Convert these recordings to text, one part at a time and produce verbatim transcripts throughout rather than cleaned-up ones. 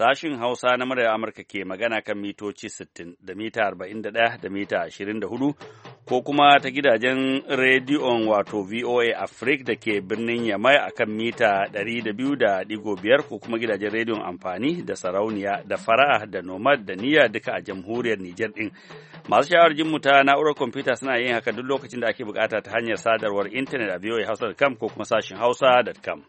Sashin Hausa na muryar Amurka ke magana kan mitoci sittin da mita arba'in da ɗaya da mita ashirin da hudu ko kuma ta gidajen rediyon wato V O A Africa da ke birnin Yamai a kan mita ɗari da biyu da ɗigo biyar ko kuma gidajen rediyon amfani da sarauniya da fara'a da nomad da niyya duka a jamhuriyar Nijar ɗin. Masu sha'awar jin mu ta na'urar kwamfuta suna yin haka duk lokacin da ake bukata ta hanyar sadarwar intanet a v o a hausa dot com ko kuma sashin hausa dot com.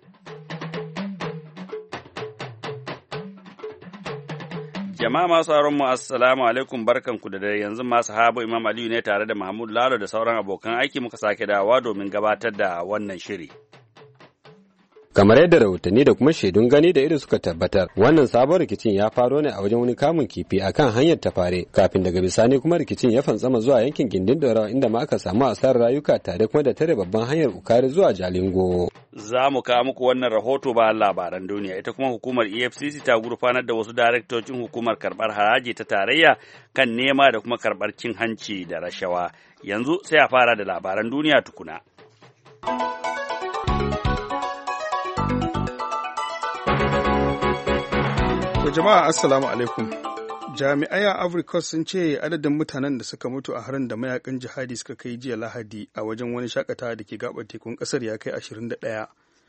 Jama'a masu sauran mu assalamu alaikum barkanku da dare yanzu masu habu Imam Aliyu ne tare da Mahmud Lalo da sauran abokan aiki muka sake dawowa domin gabatar da wannan shiri. Kamar yadda rahotanni da kuma shaidun gani da ido suka tabbatar, wannan sabon rikicin ya faro ne a wajen wani kamun kifi a kan hanyar tafare, kafin daga bisani kuma rikicin ya fantsama zuwa yankin Gindin Dorawa inda ma aka samu asarar rayuka tare kuma da tare babban hanyar Ukari zuwa Jalingo. Za mu kawo muku wannan rahoto bayan labaran duniya. Ita kuma hukumar E F C C ta gurfanar da wasu daraktocin hukumar karɓar haraji ta tarayya kan nema da kuma karɓar cin hanci da rashawa. Yanzu sai a fara da labaran duniya tukuna. To jama'a assalamu alaikum. Jami'ai a Ivory Coast sun ce adadin mutanen da suka mutu a harin da mayakan jihadi suka kai jiya Lahadi a wajen wani shakatawa da ke gabar tekun kasar ya kai ashirin da ɗaya.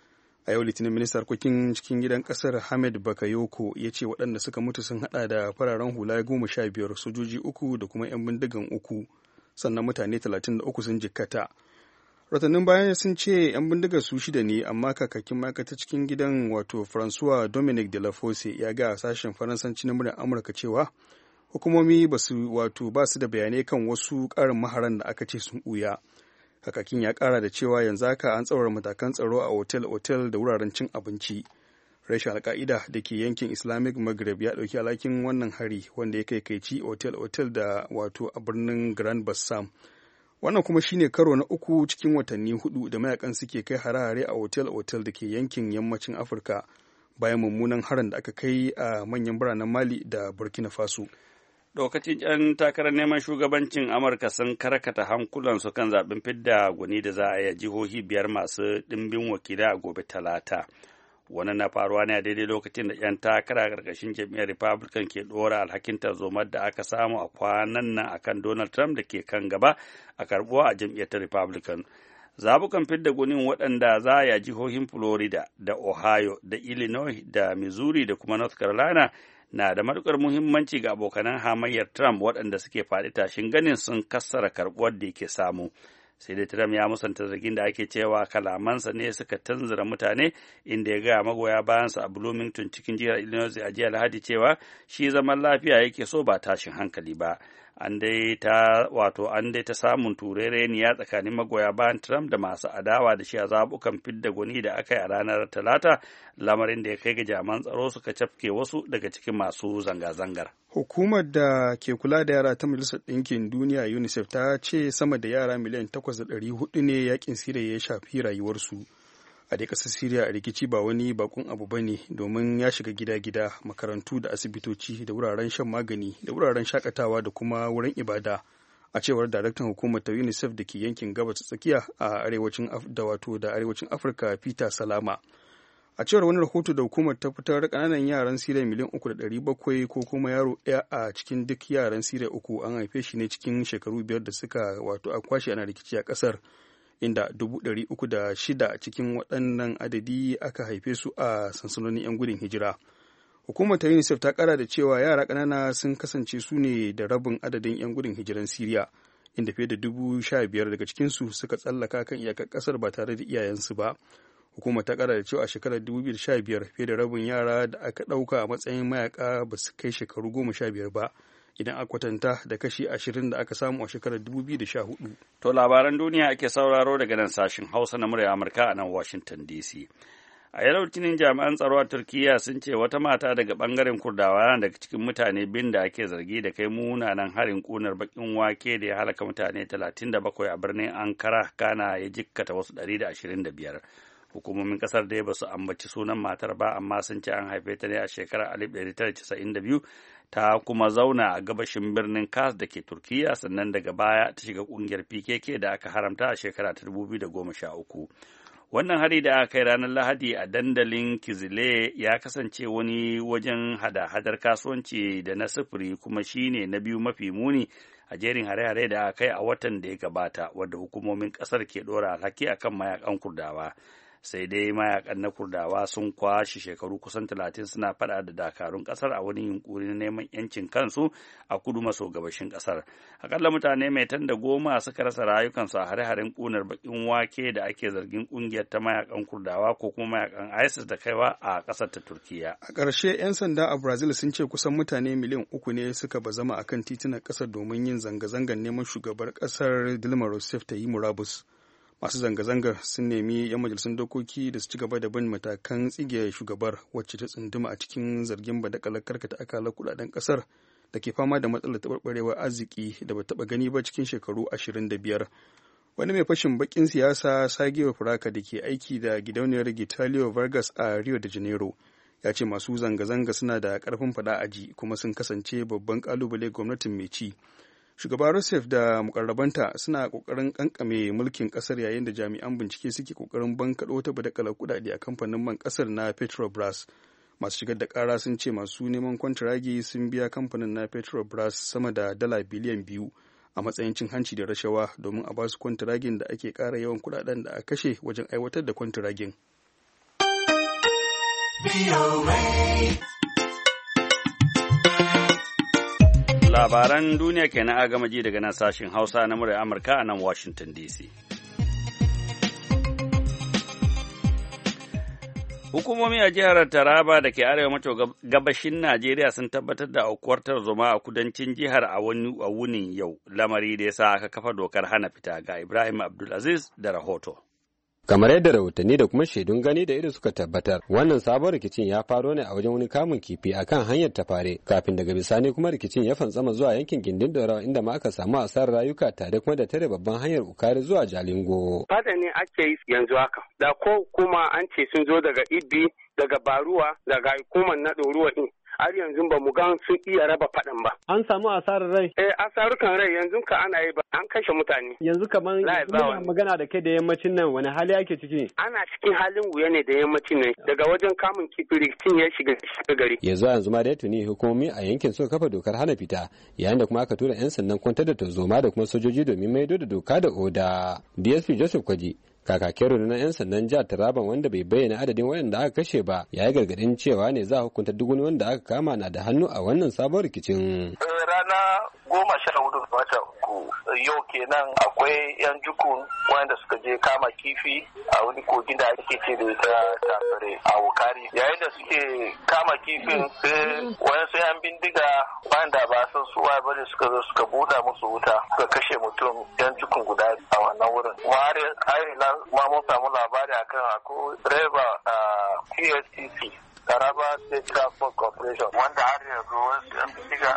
A yau Litinin ministan harkokin cikin gidan kasar Hamed Bakayoko ya ce waɗanda suka mutu sun hada da fararen hula goma sha biyar, sojoji uku da kuma 'yan bindigan uku, sannan mutane talatin da uku sun jikkata. Ratannin bayan sun ce 'yan bindigar su shida ne, amma kakakin ma'aikata cikin gidan wato Francois Dominic de la Fosse ya ga sashen Faransanci na muryar Amurka cewa hukumomi ba su wato ba su da bayanai kan wasu ƙarin maharan da aka ce sun ɓuya. Kakakin ya ƙara da cewa yanzu haka an tsaurara matakan tsaro a otel-otel da wuraren cin abinci. Rashin alka'ida da ke yankin Islamic Maghreb ya ɗauki alhakin wannan hari wanda ya kai kaici otel-otel da wato a birnin Grand Bassam. Wannan kuma shine karo na uku cikin watanni hudu da mayakan suke kai hare-hare a otel-otel da ke yankin yammacin Afirka bayan mummunan harin da aka kai a manyan biranen Mali da Burkina Faso. Lokacin 'yan takarar neman shugabancin Amurka sun karkata hankulansu kan zaɓen fidda gwani da za a yi jihohi biyar masu ɗimbin wakilai a gobe Talata. Wannan na faruwa ne a daidai lokacin da 'yan takara ƙarƙashin jam'iyyar Republican ke ɗora alhakin tarzomar da aka samu a kwanan nan akan Donald Trump da ke kan gaba a karɓuwa a jam'iyyar Republican. Zabukan fidda gunin waɗanda za a yi jihohin Florida da Ohio da Illinois da Missouri da kuma North Carolina na da matuƙar muhimmanci ga abokanan hamayyar Trump waɗanda suke faɗi tashin ganin sun kassara karɓuwar da yake samu. Sai dai Trump ya musanta zargin da ake cewa kalamansa ne suka tanzura mutane, inda ya gaya magoya bayansa a Bloomington cikin jihar Illinois a jiya Lahadi cewa shi zaman lafiya yake so ba tashin hankali ba. An dai ta wato an dai ta samun turereniya tsakanin magoya bayan Trump da masu adawa da shi a zabukan fidda gwani da aka yi a ranar Talata, lamarin da ya kai ga jami'an tsaro suka cafke wasu daga cikin masu zanga-zangar. Hukumar da ke kula da yara ta Majalisar Ɗinkin Duniya UNICEF ta ce sama da yara miliyan takwas da ɗari hudu ne yakin Siriya ya shafi rayuwarsu. A dai ƙasar Siriya a rikici ba wani bakon abu ba ne, domin ya shiga gida-gida, makarantu da asibitoci da wuraren shan magani da wuraren shakatawa da kuma wurin ibada, a cewar daraktan hukumar ta UNICEF da ke yankin gabas tsakiya a arewacin da wato da arewacin Afirka Peter Salama. A cewar wani rahoto da hukumar ta fitar, ƙananan yaran Siriya miliyan uku da ɗari bakwai ko kuma yaro ɗaya a cikin duk yaran Siriya uku an haife shi ne cikin shekaru biyar da suka wato a kwashe ana rikici a ƙasar, inda dubu ɗari uku da shida cikin waɗannan adadi aka haife su a sansanonin 'yan gudun hijira. Hukumar ta UNICEF ta ƙara da cewa yara ƙanana sun kasance su ne da rabin adadin 'yan gudun hijiran Siriya, inda fiye da dubu sha biyar daga cikinsu suka tsallaka kan iyakar ƙasar ba tare da iyayensu ba. Hukumar ta ƙara da cewa a shekarar dubu biyu da sha biyar fiye da rabin yara da aka ɗauka a matsayin mayaka ba su kai shekaru goma sha biyar ba, idan aka kwatanta da kashi ashirin da aka samu a shekarar dubu biyu da sha hudu. To labaran duniya ake sauraro daga nan sashen Hausa na murya Amurka a nan Washington D C. A yau Litinin jami'an tsaro a Turkiyya sun ce wata mata daga bangaren Kurdawa daga cikin mutane bin da ake zargi da kai munanan harin kunar bakin wake da ya halaka mutane talatin da bakwai a birnin Ankara, kana ya jikkata wasu ɗari da ashirin da biyar. Hukumomin kasar dai ba su ambaci sunan matar ba, amma sun ce an haife ta ne a shekarar alif ɗari tara casa'in da biyu, ta kuma zauna a gabashin birnin Kars da ke Turkiyya, sannan daga baya ta shiga kungiyar P K K da aka haramta a shekara ta dubu biyu da goma sha uku. Wannan hari da aka kai ranar Lahadi a dandalin Kizile ya kasance wani wajen hada-hadar kasuwanci da na sufuri kuma shine na biyu mafi muni a jerin hare-hare da aka kai a watan da ya gabata, wadda hukumomin ƙasar ke ɗora alhaki akan mayakan Kurdawa. Sai dai mayakan na Kurdawa sun kwashe shekaru kusan talatin suna fada da dakarun kasar a wani yunkuri na neman yancin kansu a kudu maso gabashin kasar. Akalla mutane mai tan da goma suka rasa rayukansu a hare-haren kunar bakin wake da ake zargin kungiyar ta mayakan Kurdawa ko kuma mayakan ISIS da kaiwa a kasar ta Turkiya. A ƙarshe 'yan sanda a Brazil sun ce kusan mutane miliyan uku ne suka bazama akan titunan kasar domin yin zanga-zangar neman shugabar kasar Dilma Rousseff ta yi murabus. Masu zanga-zangar sun nemi 'yan majalisun dokoki da su ci gaba da bin matakan tsige shugabar wacce ta tsunduma a cikin zargin badakalar karkata akalar kudaden kasar da ke fama da matsalar taɓarɓarewar arziki da ba taɓa gani ba cikin shekaru ashirin da biyar. Wani mai fashin bakin siyasa Sergio Furaka da ke aiki da gidauniyar Gitalio Vargas a Rio de Janeiro ya ce masu zanga-zanga suna da ƙarfin faɗa aji kuma sun kasance babban ƙalubale gwamnatin mai ci. Shugaba Rousseff da mukarrabanta suna kokarin kankame mulkin kasar yayin da jami'an bincike suke kokarin bankaɗo ta badakalar kudade a kamfanin man kasar na Petrobras. Masu shigar da kara sun ce masu neman kwantiragi sun biya kamfanin na Petrobras sama da dala biliyan biyu a matsayin cin hanci da rashawa domin a basu kwantiragin da ake kara yawan kudaden da a kashe wajen aiwatar da kwantiragin. Labaran duniya kenan a gama ji daga nan sashen Hausa na muryar Amurka a nan Washington D C. Hukumomi a jihar Taraba da ke arewa maso gabashin Najeriya sun tabbatar da aukuwar tarzoma a kudancin jihar a wani a wunin yau, lamari da ya sa aka kafa dokar hana fita. Ga Ibrahim Abdulaziz da rahoto. Kamar yadda rahotanni da kuma shaidun gani da ido suka tabbatar, wannan sabon rikicin ya faro ne a wajen wani kamun kifi a kan hanyar tafare, kafin daga bisani kuma rikicin ya fantsama zuwa yankin gindin Dorawa inda ma aka samu asarar rayuka tare kuma da tare babban hanyar Ukari zuwa Jalingo. Fada ne ake yi yanzu haka, da ko kuma an ce sun zo daga Ibi, daga Baruwa, daga hukumar na Doruwa din. Har yanzu ba mu gan sun iya raba faɗan ba. An samu asarar rai? Eh, asarukan rai yanzu ka ana yi ba, an kashe mutane. Yanzu kamar magana da kai da yammacin nan wani hali ake ciki? Ana cikin halin wuya ne da yammacin nan, daga wajen kamun kifi rikicin ya shiga gari. Yanzu yanzu ma da tuni hukumomi a yankin suka kafa dokar hana fita, yayin da kuma aka tura 'yan sandan kwantar da tarzoma da kuma sojoji domin maido da doka da oda. D S P Joseph Kwaji, kakakin rundunar 'yan sandan jihar Taraban wanda bai bayyana adadin waɗanda aka kashe ba, ya yi gargadin cewa ne za a hukunta duk wani wanda aka kama na da hannu a wannan sabon rikicin. Rana goma sha hudu wata uku yau kenan akwai 'yan jukun wanda suka je kama kifi a wani kogin da ake ce da ita tafare a Wukari. Yayin da suke kama kifin sai wayansu 'yan bindiga wanda ba san su wa bane suka zo suka buɗa musu wuta suka kashe mutum 'yan jukun guda a wannan wurin. Kuma har kuma mun samu labari akan akwai direba a T S T C Taraba State Transport Corporation wanda har yanzu wasu yan bindiga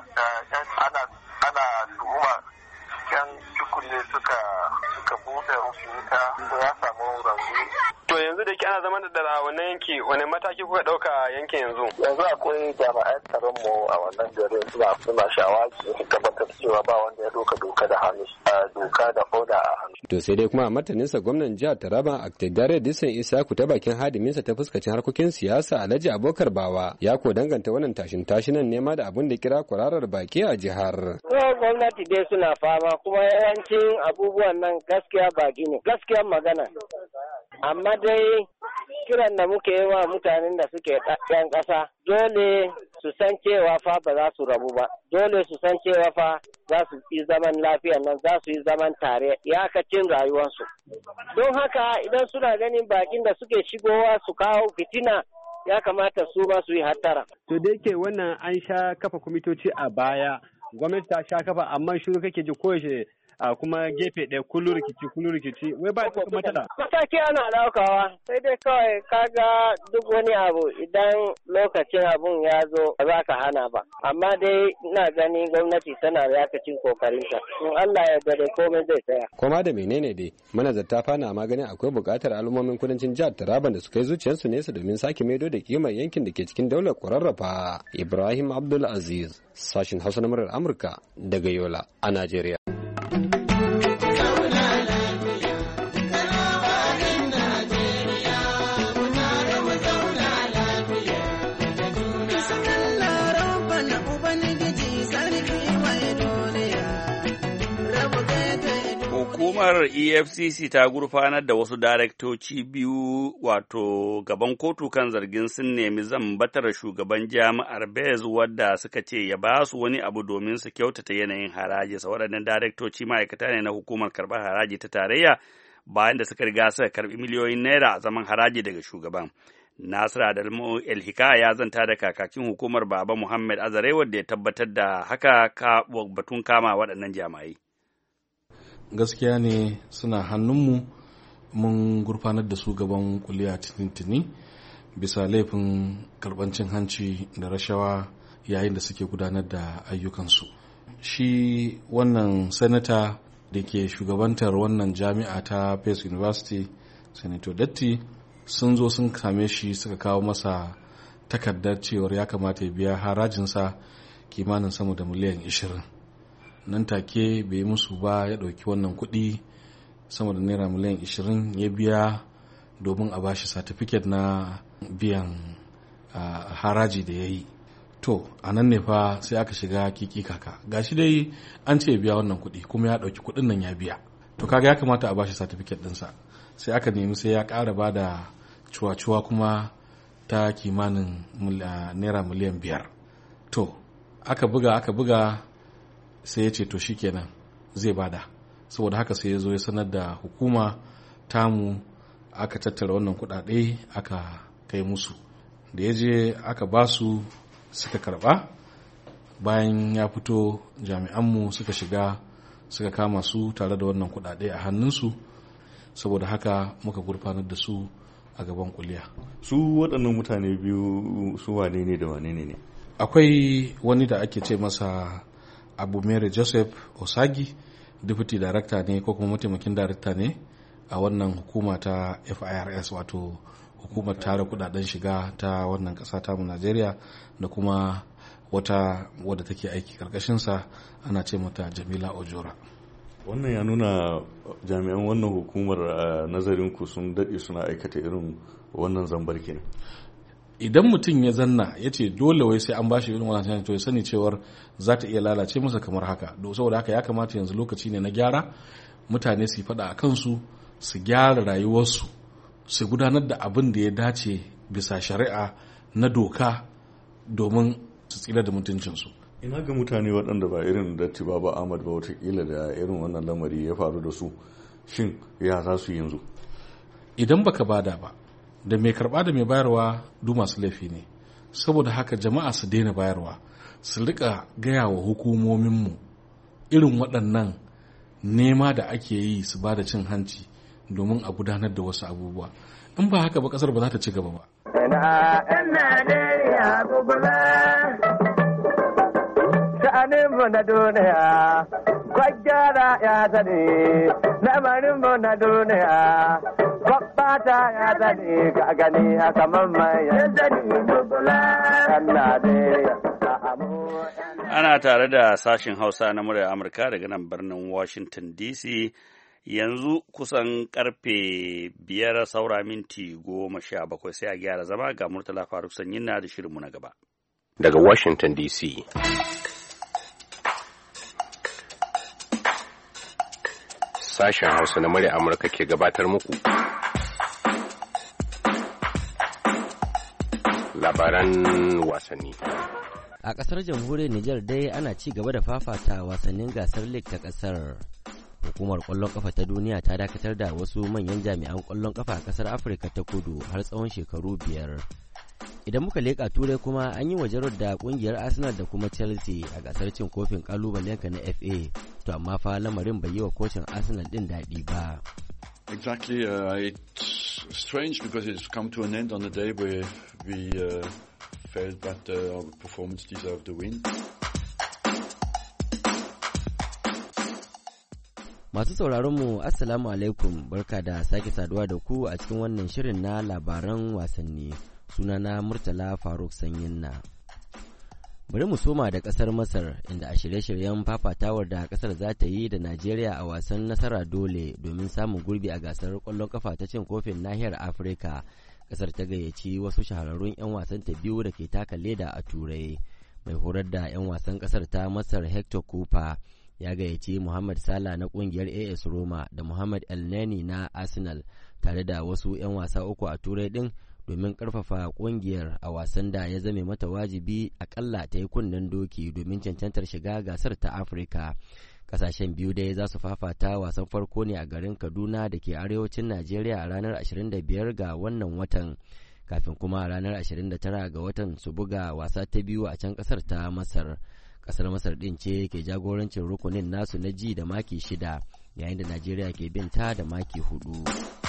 ana ana tuhuma yan cikin suka suka buɗe musu wuta ya samu rauni. To yanzu da ke ana zama da wannan yanki wani mataki kuka ɗauka a yankin yanzu? Yanzu akwai jami'an tsaron mu a wannan garin suna suna shawaki su tabbatar cewa ba wanda ya doka doka da hannu doka da oda a hannu. To sai dai kuma a martaninsa gwamnan jihar Taraba Aktidare Disan Isaku ta bakin hadiminsa ta fuskacin harkokin siyasa Alhaji Abokar Bawa ya ko danganta wannan tashin tashinan nema da abin da kira kwararar baki a jihar. Gwamnati dai suna fama kuma yawancin abubuwan nan gaskiya baki ne gaskiyar magana. Amma dai kiran da muke yi wa mutanen da suke ɗan ƙasa dole su san cewa fa ba za su rabu ba, dole su san cewa fa za su yi zaman lafiya nan za su yi zaman tare iyakacin rayuwarsu. Don haka idan suna ganin bakin da suke shigowa su kawo fitina ya kamata su ba su yi hattara. To da yake wannan an sha kafa kwamitoci a baya, gwamnati ta sha kafa amma shiru kake ji koyaushe a kuma gefe ɗaya kullu rikici kullu rikici wai ba ta matsala. Mataki ana ɗaukawa sai dai kawai kaga duk wani abu idan lokacin abun ya zo ba za ka hana ba. Amma dai ina gani gwamnati tana yakacin kokarinta. In Allah ya dade komai zai tsaya. Koma da menene dai manazarta fana maganin akwai buƙatar al'ummomin kudancin jihar Taraban da suka yi zuciyarsu nesa domin sake maido da kimar yankin da ke cikin daular ƙwararrafa. Ibrahim Abdul Aziz, sashin Hausa na murar Amurka daga Yola a Najeriya. Hukumar E F C C ta gurfanar da wasu daraktoci biyu wato gaban kotu kan zargin sun nemi zambatar shugaban jami'ar Bez wadda suka ce ya ba su wani abu domin su kyautata yanayin haraji. Sa waɗannan daraktoci ma'aikata ne na hukumar karɓar haraji ta tarayya bayan da suka riga suka karɓi miliyoyin naira a zaman haraji daga shugaban. Nasir Adamu El Hikaya ya zanta da kakakin hukumar Baba Muhammad Azare wadda ya tabbatar da haka ka batun kama waɗannan jami'ai. Gaskiya ne suna hannunmu, mun gurfanar da su gaban kuliya tintini bisa laifin karɓar cin hanci da rashawa yayin da suke gudanar da ayyukansu. Shi wannan sanata da ke shugabantar wannan jami'a ta Pace University, Senator Datti, sun zo sun same shi suka kawo masa takardar cewar ya kamata ya biya harajinsa kimanin sama da miliyan ashirin. Nan take bai musu ba, ya ɗauki wannan kuɗi sama da naira miliyan ashirin ya biya domin a bashi satifiket na biyan uh, haraji da ya yi. To a nan ne fa sai aka shiga kiki kaka, gashi dai an ce ya biya wannan kuɗi kuma ya ɗauki kuɗin nan ya biya, to kaga ya kamata a bashi satifiket ɗinsa. Sai aka nemi sai ya ƙara ba da cuwa-cuwa kuma ta kimanin naira miliyan biyar. To aka buga aka buga sai ya ce to shikenan zai bada, saboda haka sai ya zo ya sanar da hukuma tamu, aka tattara wannan kudade aka kai musu. Da ya je aka ba su suka karba, bayan ya fito jami'anmu suka shiga suka kama su tare da wannan kudade a hannunsu, saboda haka muka gurfanar da su a gaban kuliya. Su waɗannan mutane biyu su wane ne da wane ne? Akwai wani da ake ce masa Abu Mere Joseph Osagi, deputy director ne ko kuma mataimakin director ne a wannan hukuma ta F I R S, wato hukumar tara kudaden shiga ta wannan kasa ta mu Najeriya, da kuma wata wadda take aiki karkashinsa ana ce mata Jamila Ojora. Wannan ya nuna jami'an wannan hukumar a nazarinku sun daɗe suna aikata irin wannan zambar kenan. Idan mutum ya zanna ya ce dole wai sai an bashi irin wannan, to ya sani cewar za ta iya lalace masa kamar haka. Saboda haka ya kamata yanzu lokaci ne na gyara, mutane su faɗa a kansu, su gyara rayuwarsu, su gudanar da abin da ya dace bisa shari'a na doka domin su tsira da mutuncinsu. Ina ga mutane waɗanda ba irin Datti Baba Ahmad ba, watakila da irin wannan lamari ya faru da su, shin ya za su yanzu? Idan baka bada ba, da mai karba da mai bayarwa duk masu laifi ne. Saboda haka jama'a su daina bayarwa, su rika gaya wa hukumominmu irin waɗannan nema da ake yi su ba da cin hanci domin a gudanar da wasu abubuwa. In ba haka ba ƙasar ba za ta ci gaba ba. Sha'aninmu na duniya, kwaggara ya zane, lamarinmu na duniya, kwabbata ya zane, ka gani haka mamman ya zane, Ana tare da sashen Hausa na muryar Amurka daga nan birnin Washington D C. Yanzu kusan karfe biyar saura minti goma sha bakwai, sai a gyara zama ga Murtala Faruk Sanyin na da shirinmu na gaba. Daga Washington D C. Sashen Hausa na murya Amurka ke gabatar muku labaran wasanni. A ƙasar jamhuriyar Nijar dai ana ci gaba da fafata wasannin gasar League ta ƙasar. Hukumar ƙwallon ƙafa ta duniya ta dakatar da wasu manyan jami'an ƙwallon ƙafa a ƙasar Afirka ta Kudu har tsawon shekaru biyar. Idan muka leƙa turai kuma an yi wajarar da ƙungiyar Arsenal da kuma Chelsea a gasar cin kofin ƙalubalenka na F A, to amma fa lamarin bai yi wa kocin Arsenal ɗin daɗi ba. Exactly, uh, it's strange because it's come to an end on the day where we uh, felt that uh, our performance deserved the win. Masu sauraronmu, Assalamu alaikum, barka da sake saduwa da ku a cikin wannan shirin na labaran wasanni. Sunana Murtala Faruk Sanyinna. Bari mu soma da kasar Masar, inda a shirye-shiryen fafatawar da kasar za ta yi da Najeriya a wasan nasara dole domin samun gurbi a gasar kwallon kafa ta cin kofin nahiyar Afirka, kasar ta gayyaci wasu shahararrun 'yan wasan ta biyu da ke taka leda a Turai. Mai horar da 'yan wasan kasar ta Masar Hector Cooper ya gayyaci Muhammad Salah na kungiyar A S Roma da Muhammad Elneny na Arsenal tare da wasu 'yan wasa uku a Turai din domin karfafa kungiyar a wasan da ya zame mata wajibi akalla ta yi kunnen doki domin cancantar shiga gasar ta Afirka. Kasashen biyu dai za su fafata wasan farko ne a garin Kaduna da ke arewacin Najeriya a ranar ashirin da biyar ga wannan watan, kafin kuma a ranar ashirin da tara ga watan su buga wasa ta biyu a can kasar ta Masar. Kasar Masar din ce ke jagorancin rukunin nasu na ji da maki shida, yayin da Najeriya ke bin ta da maki hudu.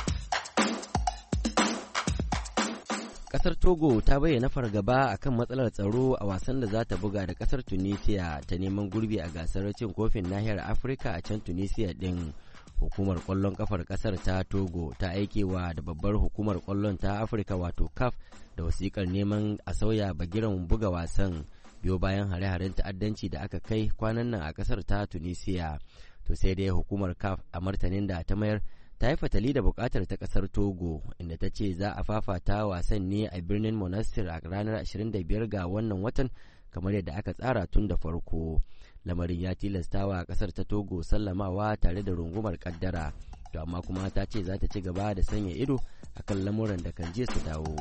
Kasar Togo ta bayyana fargaba akan matsalar tsaro a wasan da za ta buga da kasar Tunisia ta neman gurbi a gasar cin kofin nahiyar Afirka a can Tunisia din. Hukumar kwallon kafar kasar ta Togo ta aikewa da babbar hukumar kwallon ta Afirka wato C A F da wasikar neman a sauya bagiran buga wasan biyo bayan hare-haren ta'addanci da aka kai kwanan nan a kasar ta Tunisia. To sai dai hukumar C A F a martanin da ta mayar ta yi fatali da bukatar ta kasar Togo, inda ta ce za a fafata wasan ne a birnin Monastir a ranar ashirin da biyar ga wannan watan kamar yadda aka tsara tun da farko. Lamarin ya tilasta wa kasar ta Togo sallamawa tare da rungumar kaddara, to amma kuma ta ce za ta ci gaba da sanya ido akan lamuran da kan je su dawo.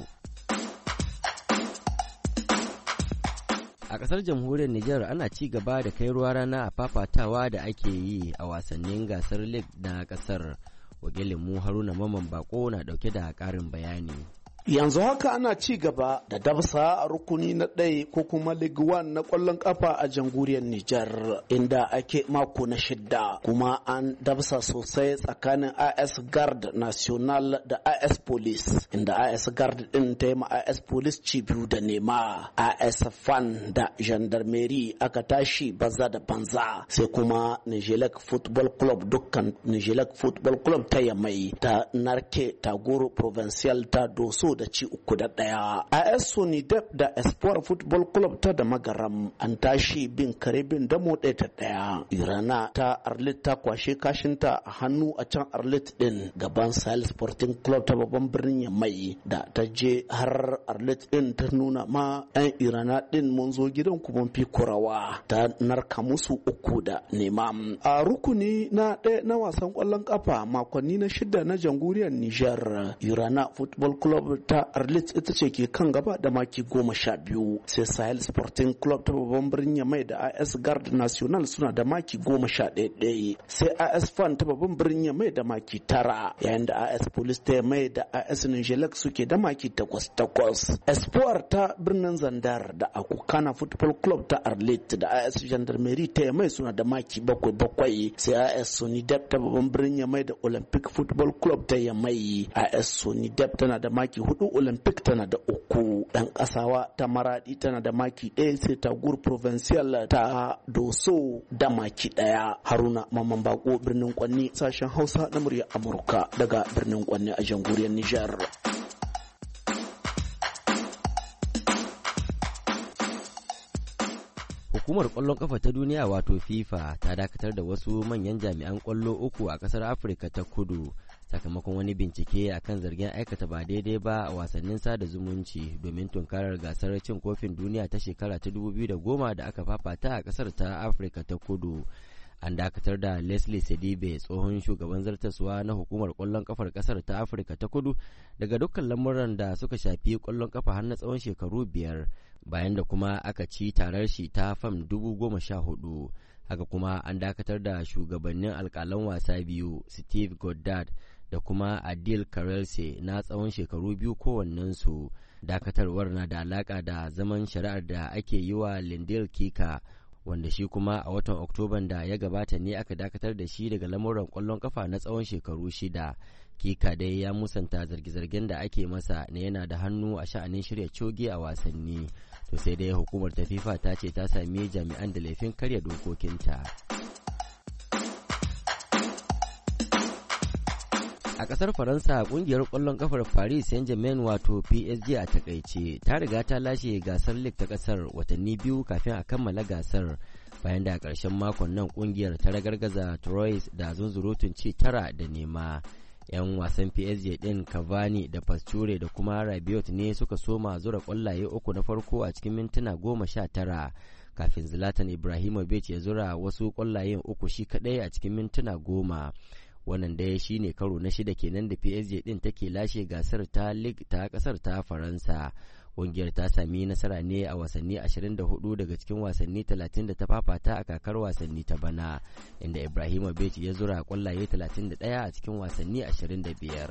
A kasar jamhuriyar Nijar ana ci gaba da kai ruwa rana a fafatawa da ake yi a wasannin gasar League na kasar. Wakilinmu Haruna Maman Bako na dauke da karin bayani. Yanzu haka ana ci gaba da dabsa a rukuni na ɗaya ko kuma League One na ƙwallon ƙafa a jamhuriyar Nijar, inda ake mako na shidda, kuma an dabsa sosai tsakanin A S Guard National da A S Police, inda A S Guard ɗin ta yi ma A S Police ci biyu da nema. A S Fan da Gendarmerie aka tashi banza da banza, sai kuma Nijelek Football Club, dukkan Nijelek Football Club ta Yamai ta narke Tagoro Provincial ta Doso da ci uku da ɗaya. A S Sonidep da Espoir Football Club ta da Magaram an tashi bin kare bin damo ɗaya ta ɗaya. Irana ta Arlit ta kwashe kashinta a hannu a can Arlit ɗin gaban Sahel Sporting Club ta babban birnin Yamai, da ta je har Arlit ɗin ta nuna ma 'yan Irana ɗin mun zo gidan ku mun fi kurawa, ta narka musu uku da nema. A rukuni na ɗaya na wasan ƙwallon ƙafa makonni na shida na jamhuriyar Nijar, Irana Football Club ta Arlit ita ce ke kan gaba da maki goma sha biyu, sai Sahel Sporting Club ta babban birnin Yamai da A S Guard National suna da maki goma sha ɗaya, sai A S Fan ta babban birnin Yamai da maki tara, yayin da A S Police ta Yamai da A S Nijelek suke da maki takwas takwas. Espoir ta birnin Zandar da Akukana Football Club ta Arlit da A S Gendarmerie ta Yamai suna da maki bakwai bakwai, sai A S Sonidep ta babban birnin Yamai da Olympic Football Club ta Yamai. A S Sonidep tana da maki hudu, Olympic tana da uku. Dan kasawa ta Maradi tana da maki ɗaya, sai Tagur Provincial ta Doso da maki ɗaya. Haruna Mamman Bako, birnin Kwanni, sashen Hausa na murya Amurka daga birnin Kwanni a jamhuriyar Nijar. Hukumar ƙwallon ƙafa ta duniya wato FIFA ta dakatar da wasu manyan jami'an ƙwallo uku a ƙasar Afirka ta Kudu sakamakon wani bincike akan zargin aikata ba daidai ba a wasannin sada zumunci domin tunkarar gasar cin kofin duniya ta shekara ta dubu biyu da goma da aka fafata a ƙasar ta Afirka ta Kudu. An dakatar da Leslie Sedibe, tsohon shugaban zartaswa na hukumar ƙwallon ƙafar ƙasar ta Afirka ta Kudu, daga dukkan lamuran da suka shafi ƙwallon ƙafa har na tsawon shekaru biyar, bayan da kuma aka ci tarar shi ta fam dubu goma sha hudu. Haka kuma an dakatar da shugabannin alƙalan wasa biyu, Steve Goddard da kuma Adil Karelse, na tsawon shekaru biyu kowannensu. Dakatarwar na da alaƙa da zaman shari'ar da ake yi wa Lindell Kika, wanda shi kuma a watan Oktoban da ya gabata ne aka dakatar da shi daga lamuran ƙwallon kafa na tsawon shekaru shida. Kika dai ya musanta zarge-zargen da ake masa na yana da hannu a sha'anin shirya coge a wasanni. To sai dai hukumar ta FIFA ta ce ta sami jami'an da laifin karya dokokinta. A kasar Faransa, kungiyar ƙwallon kafar Paris Saint-Germain wato P S G a takaice ta riga ta lashe gasar League ta kasar watanni biyu kafin a kammala gasar, bayan da a ƙarshen makon nan kungiyar ta ragargaza Troyes da zunzurutun ci tara da nema. 'Yan wasan P S G din Cavani da Pastore da kuma Rabiot ne suka soma zura ƙwallaye uku na farko a cikin mintuna goma sha tara kafin Zlatan Ibrahimovic ya zura wasu ƙwallayen uku shi kaɗai a cikin mintuna goma. Wannan dai shi ne karo na shida kenan da P S G ɗin take lashe gasar ta Ligue ta ƙasar ta Faransa. Ƙungiyar ta sami nasara ne a wasanni ashirin da hudu daga cikin wasanni talatin da ta fafata a kakar wasanni ta bana, inda Ibrahimovic ya zura ƙwallaye talatin da ɗaya a cikin wasanni ashirin da biyar.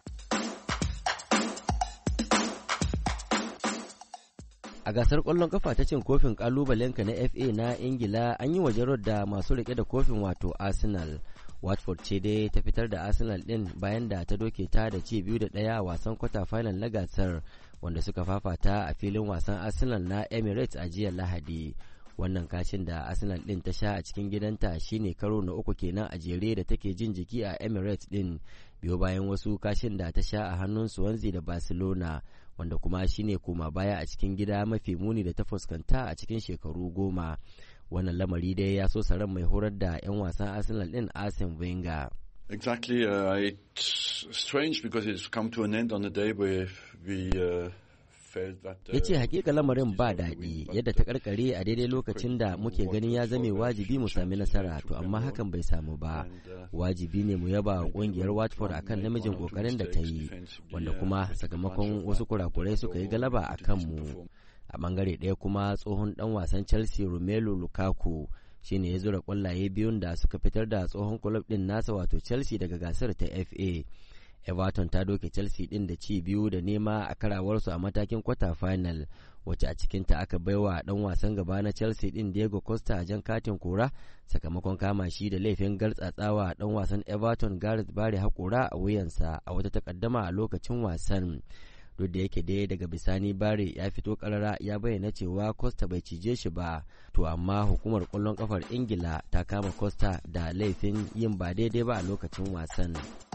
A gasar ƙwallon kafa ta cin kofin ƙalubalenka na F A na Ingila an yi wajen da masu rike da kofin wato Arsenal. Watford ce dai ta fitar da Arsenal ɗin bayan da ta doke ta da ci biyu da ɗaya a wasan kwata final na gasar wanda suka fafata a filin wasan Arsenal na Emirates a jiya Lahadi. Wannan kashin da Arsenal ɗin ta sha a cikin gidanta shine karo na uku kenan a jere da take jin jiki a Emirates ɗin, biyo bayan wasu kashin da ta sha a hannun Swansea da Barcelona, wanda kuma shine koma baya a cikin gida mafi muni da ta fuskanta a cikin shekaru goma. Wannan lamari dai ya so saran mai horar da 'yan wasan Arsenal din Arsene Wenger. Exactly, uh, it's strange because it's come to an end on the day where we uh, felt that uh, ya ce hakika lamarin ba daɗi yadda ta karkare a daidai lokacin da muke ganin ya zame wajibi mu sami nasara, to amma hakan bai samu ba. Wajibi ne mu yaba wa kungiyar Watford akan namijin kokarin da ta yi, wanda kuma sakamakon wasu kurakurai suka yi galaba a kanmu. A bangare ɗaya kuma tsohon ɗan wasan Chelsea Romelu Lukaku shine ya zura ƙwallaye biyun da suka fitar da tsohon kulob ɗin nasa wato Chelsea daga gasar ta F A. Everton ta doke Chelsea ɗin da ci biyu da nema a karawarsu a matakin kwata final, wacce a cikinta aka baiwa ɗan wasan gaba na Chelsea ɗin Diego Costa jan katin kora sakamakon kama shi da laifin gartsatsawa ɗan wasan Everton Gareth Bale haƙora a wuyansa a wata takaddama a lokacin wasan. Duk da yake dai daga bisani Bare ya fito karara ya bayyana cewa Costa bai cije shi ba, to amma hukumar ƙwallon kafar Ingila ta kama Costa da laifin yin ba daidai ba a lokacin wasan.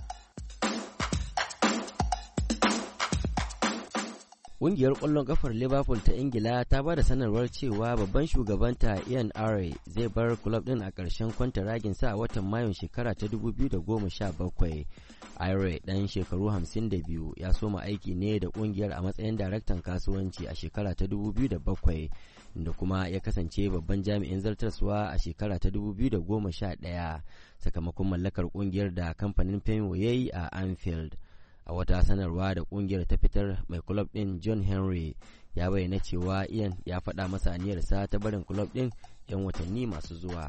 Ƙungiyar ƙwallon kafar Liverpool ta Ingila ta ba da sanarwar cewa babban shugabanta Ian Aure zai bar kulob ɗin a ƙarshen kwantaraginsa a watan Mayun shekara ta dubu biyu da goma sha bakwai. Aure ɗan shekaru hamsin da biyu ya soma aiki ne da ƙungiyar a matsayin daraktan kasuwanci a shekara ta dubu biyu da bakwai, da kuma ya kasance babban jami'in zartaswa a shekara ta dubu biyu da goma sha ɗaya sakamakon mallakar ƙungiyar da kamfanin Fenway ya yi a Anfield. A wata sanarwa da kungiyar ta fitar, mai kulob din John Henry ya bayyana cewa Ian ya faɗa masa aniyarsa ta barin kulob din 'yan watanni masu zuwa.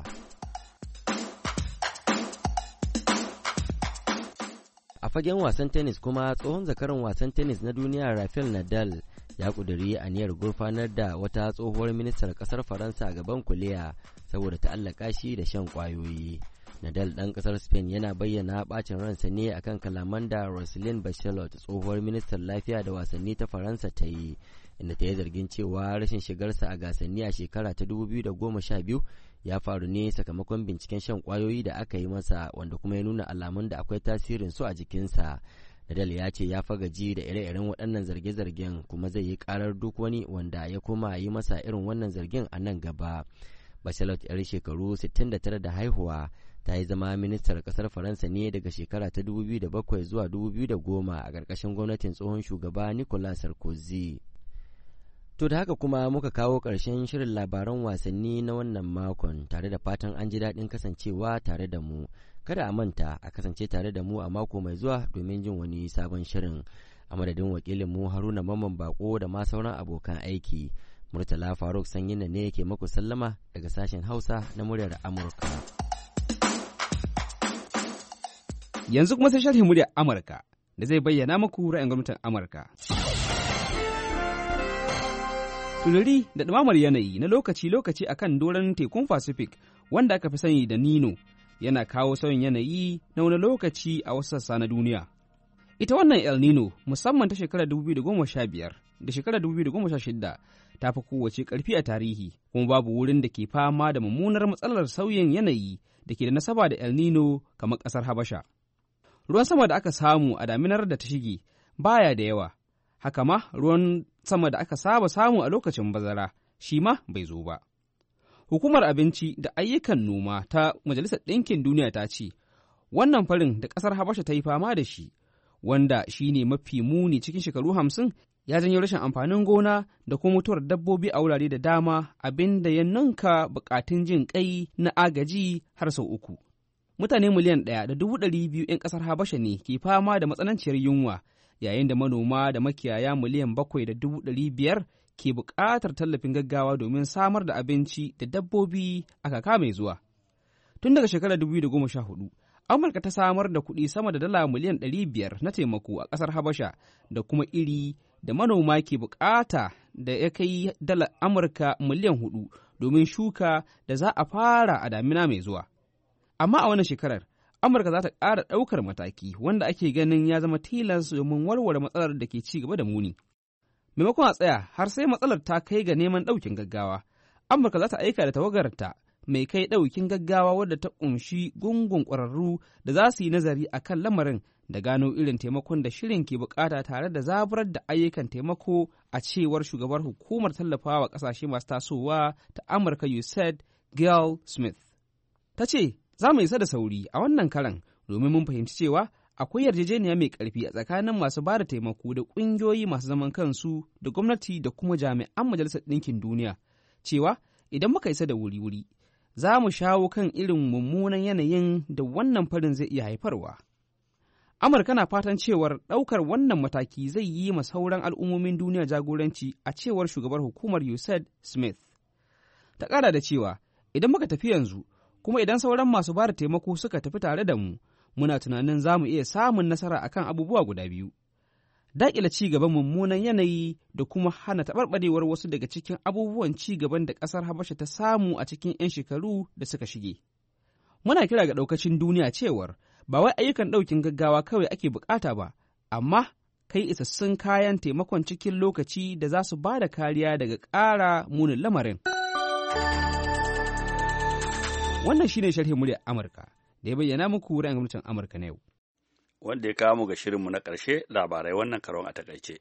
A fagen wasan tennis kuma, tsohon zakaran wasan tennis na duniya Rafael Nadal ya kuduri aniyar gurfanar da wata tsohuwar ministar kasar Faransa a gaban kuliya saboda ta'allaka shi da shan kwayoyi. Nadal ɗan ƙasar Spain yana bayyana ɓacin ransa ne akan kalaman da Roselyne Bachelot, tsohuwar ministan lafiya da wasanni ta Faransa, ta yi, inda ta yi zargin cewa rashin shigarsa a gasanni a shekara ta dubu biyu da goma sha biyu ya faru ne sakamakon binciken shan ƙwayoyi da aka yi masa, wanda kuma ya nuna alamun da akwai tasirin su a jikinsa. Nadal ya ce ya fagaji da ire-iren waɗannan zarge-zargen, kuma zai yi ƙarar duk wani wanda ya koma yi masa irin wannan zargin a nan gaba. Bachelot, 'yar shekaru sittin da tara da haihuwa, ta yi zama ministar kasar Faransa ne daga shekara ta dubu biyu da bakwai zuwa dubu biyu da goma a ƙarƙashin gwamnatin tsohon shugaba Nicolas Sarkozy. To da haka kuma muka kawo ƙarshen shirin labaran wasanni na wannan makon, tare da fatan an ji daɗin kasancewa tare da mu. Kada a manta a kasance tare da mu a mako mai zuwa domin jin wani sabon shirin. A madadin wakilinmu Haruna Mamman Bako da ma sauran abokan aiki, Murtala Faruk Sanyina ne ke maku sallama daga sashen Hausa na muryar Amurka. Yanzu kuma sai sharhin muryar Amurka da zai bayyana muku ra'ayin gwamnatin Amurka. Tururi da ɗumamar yanayi na lokaci-lokaci akan doron tekun Pacific, wanda aka fi sani da Nino, yana kawo sauyin yanayi na wani lokaci a wasu sassa na duniya. Ita wannan El Nino, musamman ta shekarar dubu biyu da goma sha biyar da shekarar dubu biyu da goma sha shida, ta fi kowace ƙarfi a tarihi, kuma babu wurin da ke fama da mummunar matsalar sauyin yanayi da ke da nasaba da El Nino kamar ƙasar Habasha. Ruwan sama da aka samu a daminar da ta shige baya da yawa, haka ma ruwan sama da aka saba samu a lokacin bazara shi ma bai zo ba. Hukumar Abinci da Ayyukan Noma ta Majalisar Ɗinkin Duniya ta ce, wannan farin da ƙasar Habasha ta yi fama da shi, wanda shi ne mafi muni cikin shekaru hamsin, ya janyo rashin amfanin gona da kuma mutuwar dabbobi a wurare da dama, abin da ya ninka bukatun jin kai na agaji har sau uku. Mutane miliyan ɗaya da dubu ɗari biyu 'yan ƙasar Habasha ne ke fama da matsananciyar yunwa, yayin da manoma da makiyaya miliyan bakwai da dubu ɗari biyar ke buƙatar tallafin gaggawa domin samar da abinci da dabbobi a kaka mai zuwa. Tun daga shekarar dubu biyu da goma sha hudu, Amurka ta samar da kuɗi sama da dala miliyan ɗari biyar na taimako a ƙasar Habasha da kuma iri da manoma ke buƙata da ya kai dala Amurka miliyan hudu domin shuka da za a fara a damina mai zuwa. Amma a wannan shekarar, Amurka za ta ƙara ɗaukar mataki wanda ake ganin ya zama tilas domin warware matsalar da ke ci gaba da muni. Maimakon a tsaya har sai matsalar ta kai ga neman ɗaukin gaggawa, Amurka za ta aika da tawagarta mai kai ɗaukin gaggawa wadda ta ƙunshi gungun ƙwararru da za su yi nazari a kan lamarin da gano irin taimakon da shirin ke bukata tare da zaburar da ayyukan taimako, a cewar shugabar hukumar tallafawa ƙasashe masu tasowa ta Amurka U S A I D, Gail Smith. Ta ce, za mu isa da sauri a wannan karan domin mun fahimci cewa akwai yarjejeniya mai ƙarfi a tsakanin masu ba da taimako da ƙungiyoyi masu zaman kansu da gwamnati da kuma jami'an Majalisar Ɗinkin Duniya, cewa idan muka isa da wuri-wuri, za mu shawo kan irin mummunan yanayin da wannan farin zai iya haifarwa. Amurka na fatan cewar ɗaukar wannan mataki zai yi ma sauran al'ummomin duniya jagoranci, a cewar shugabar hukumar U S A I D Smith. Ta ƙara da cewa idan muka tafi yanzu, kuma idan sauran masu ba da taimako suka tafi tare da mu, muna tunanin za mu iya samun nasara akan abubuwa guda biyu: daƙila ci gaban mummunan yanayi da kuma hana taɓarɓarewar wasu daga cikin abubuwan ci gaban da ƙasar Habasha ta samu a cikin 'yan shekaru da suka shige. Muna kira ga ɗaukacin duniya cewar ba wai ayyukan ɗaukin gaggawa kawai ake bukata ba, amma kai isassun kayan taimakon cikin lokaci da za su ba da kariya daga ƙara munin lamarin. Wannan shine sharhin muryar Amurka da ya bayyana muku ra'ayin gwamnatin Amurka na yau. Wanda ya kawo mu ga shirinmu na ƙarshe, labarai wannan karon a takaice.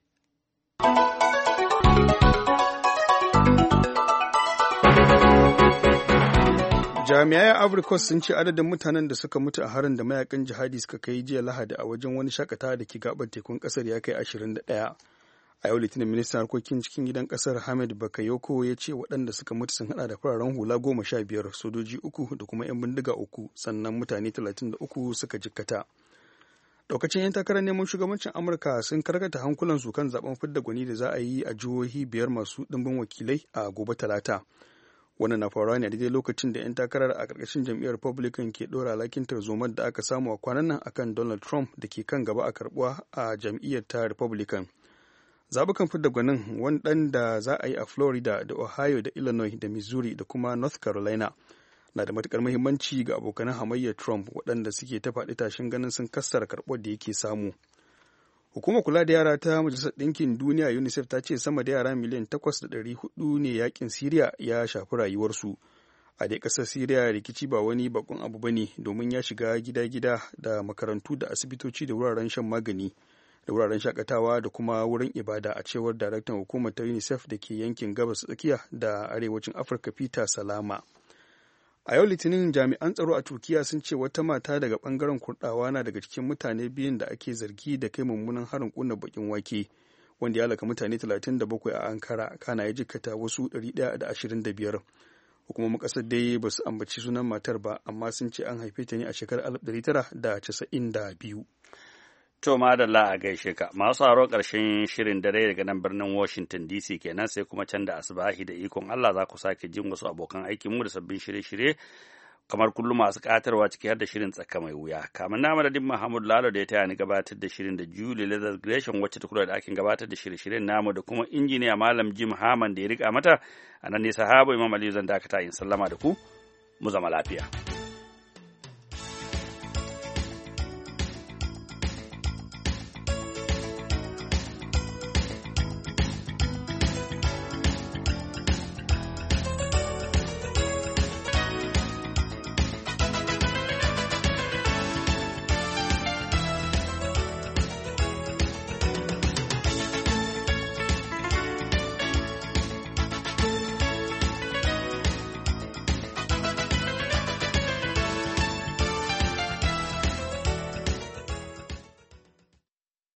Jami'ai a Ivory sun ce adadin mutanen da suka mutu a harin da mayakan jihadi suka kai jiya Lahadi a wajen wani shakatawa da ke gabar tekun kasar ya kai ashirin da ɗaya. A yau Litinin, ministan harkokin cikin gidan kasar Hamid Bakayoko ya ce waɗanda suka mutu sun hada da fararen hula goma sha biyar, sojoji uku da kuma 'yan bindiga uku, sannan mutane talatin da uku suka jikkata. Daukacin 'yan takarar neman shugabancin Amurka sun karkata hankulansu kan zaben fidda gwani da za a yi a jihohi biyar masu ɗimbin wakilai a gobe Talata. Wannan na faruwa ne a daidai lokacin da 'yan takarar a ƙarƙashin jam'iyyar Republican ke ɗora alhakin tarzomar da aka samu a kwanan nan akan Donald Trump da ke kan gaba a karɓuwa a jam'iyyar ta Republican. Zabukan fidda gwanin waɗanda za a yi a Florida da Ohio da Illinois da Missouri da kuma North Carolina na da matukar muhimmanci ga abokanan hamayyar Trump waɗanda suke ta faɗi tashin ganin sun kassara karɓar da yake samu. Hukumar kula da yara ta Majalisar Ɗinkin Duniya UNICEF ta ce sama da yara miliyan takwas da ɗari hudu ne yakin Siriya ya shafi rayuwarsu. A dai ƙasar Siriya rikici ba wani bakon abu ba ne, domin ya shiga gida-gida da makarantu da asibitoci da wuraren shan magani da wuraren shakatawa da kuma wurin ibada, a cewar daraktan hukumar ta UNICEF da ke yankin gabas tsakiya da arewacin Afirka Peter Salama. A yau Litinin, jami'an tsaro a Turkiya sun ce wata mata daga bangaren Kurdawa na daga cikin mutane biyun da ake zargi da kai mummunan harin kunna bakin wake wanda ya halaka mutane talatin da bakwai a Ankara, kana ya jikkata wasu ɗari ɗaya da ashirin da biyar. Hukumomin ƙasar dai ba su ambaci sunan matar ba, amma sun ce an haife ta ne a shekarar alif ɗari tara da casa'in da biyu. To madalla a gaishe ka, masu haro ƙarshen shirin dare daga nan birnin Washington D C kenan, sai kuma can da asubahi da ikon Allah za ku sake jin wasu abokan aikinmu da sabbin shirye-shirye kamar kullum masu ƙatarwa, ciki har da shirin tsaka mai wuya. Kamar na madadin Muhammadu Lalo da ya taya ni gabatar da shirin, da Julie Leather Gresham wacce ta kula da ɗakin gabatar da shirye-shiryen namu, da kuma injiniya Malam Jim Haman da ya riƙa mata. A nan ne sahabo Imam Aliyu zan dakata in sallama da ku, mu zama lafiya.